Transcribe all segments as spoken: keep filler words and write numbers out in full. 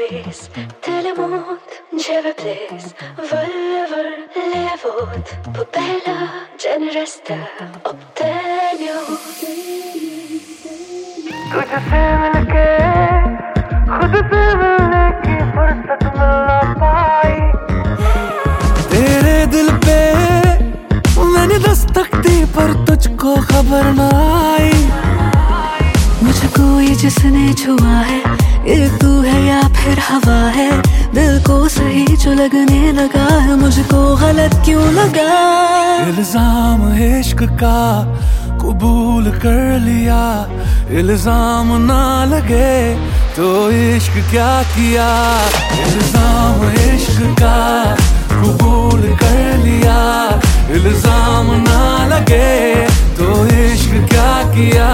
vis till emot Djävulpris Völver levot Pupella generesta Obtenio तुझसे मिलके खुद से मिलने की फुर्सत मिल ना पाई तेरे दिल पे मैंने दस्तक दी पर तुझको खबर ना आई मुझको ये जिसने छुआ है ये तू है या फिर हवा है दिल को सही जो लगने लगा है मुझको गलत क्यों लगा इल्जाम इश्क का कबूल कर लिया इल्जाम ना लगे तो इश्क क्या किया इल्जाम इश्क का कबूल कर लिया इल्जाम ना लगे तो इश्क क्या किया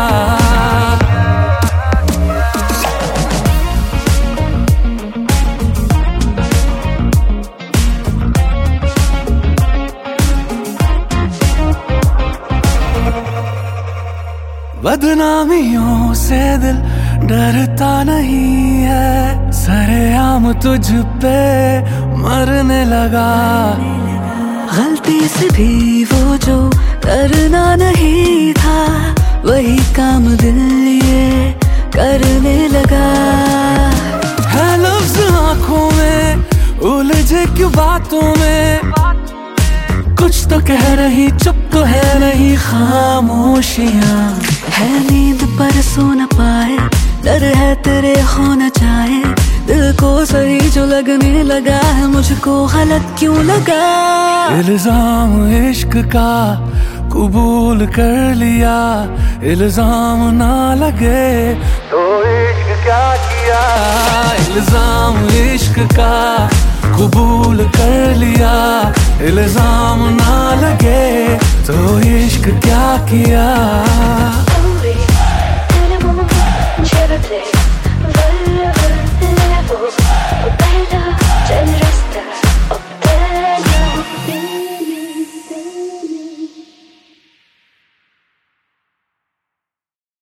बदनामियों से दिल डरता नहीं है सरेआम तुझ पे मरने लगा गलती से भी वो जो करना नहीं था वही काम दिल ये करने लगा है लफ्ज़ आँखों में उलझे क्यों बातों में कुछ तो कह रही चुप तो है नहीं खामोशियाँ है नींद पर सो न पाए डर है तेरे होना चाहे दिल को सही जो लगने लगा है मुझको गलत क्यों लगा इल्जाम इश्क का कबूल कर लिया इल्जाम ना लगे तो इश्क क्या किया इल्जाम इश्क का कबूल कर लिया इल्जाम ना लगे तो इश्क क्या किया